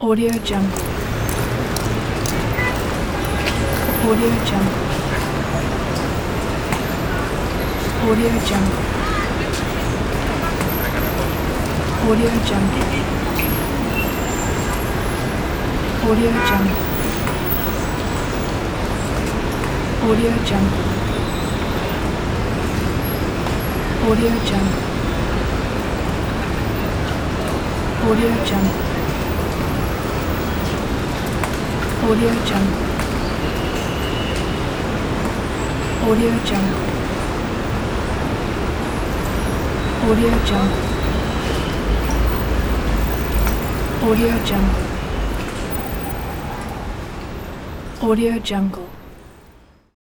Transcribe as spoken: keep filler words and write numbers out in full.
Audio Jungle. Audio Jungle. Audio Jungle. Audio Jungle. Audio Jungle. Audio Jungle. Audio Jungle. Audio Jungle. Audio Jungle. Audio Jungle. Audio Jungle. Audio Jungle. Audio Jungle.